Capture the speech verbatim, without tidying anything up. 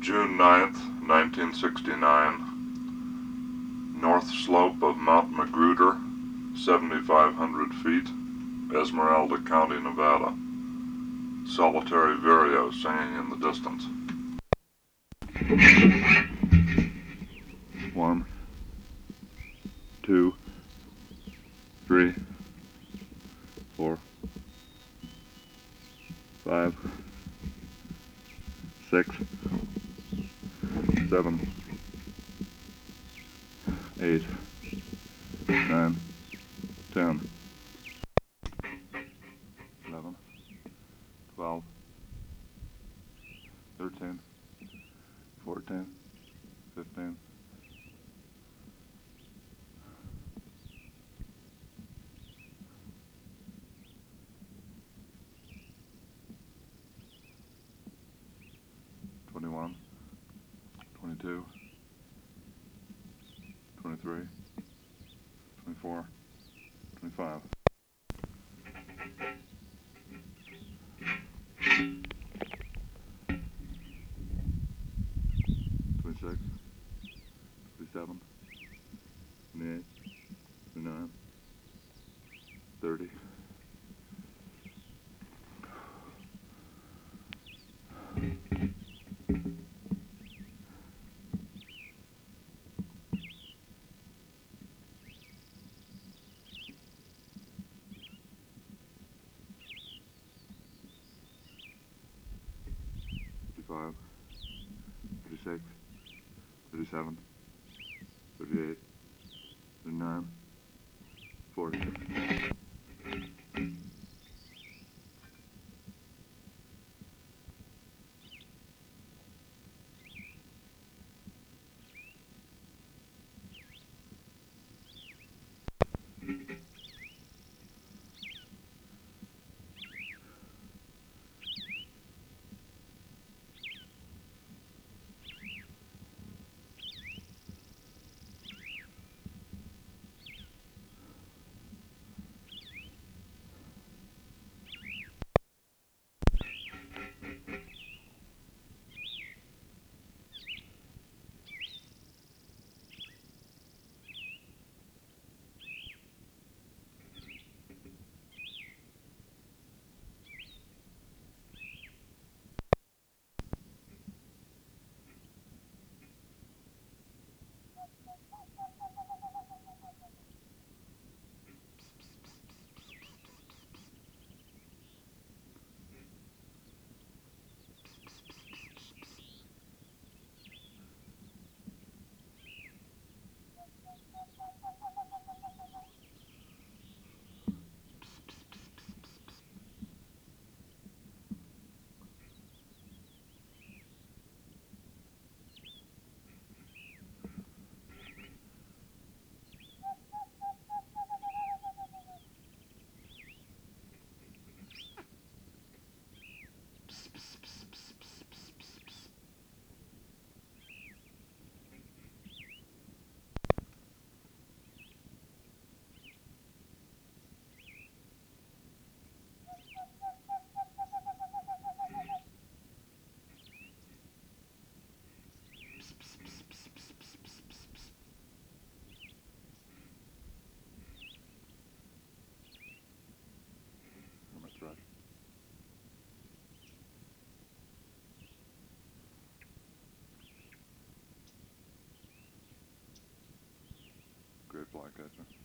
June ninth, nineteen sixty-nine. North slope of Mount Magruder, seventy-five hundred feet, Esmeralda County, Nevada. Solitary vireo singing in the distance. One, two, three, four, five, six, seven, eight, nine, ten, eleven, twelve, thirteen, fourteen, fifteen, twenty-one, twenty-two, twenty-three, twenty-four, twenty-five. twenty-six, twenty-seven, twenty-eight, twenty-nine, thirty, thirty-five, thirty-six, thirty-seven, thirty-eight, thirty-nine, forty. Hermit thrush. Great flycatcher.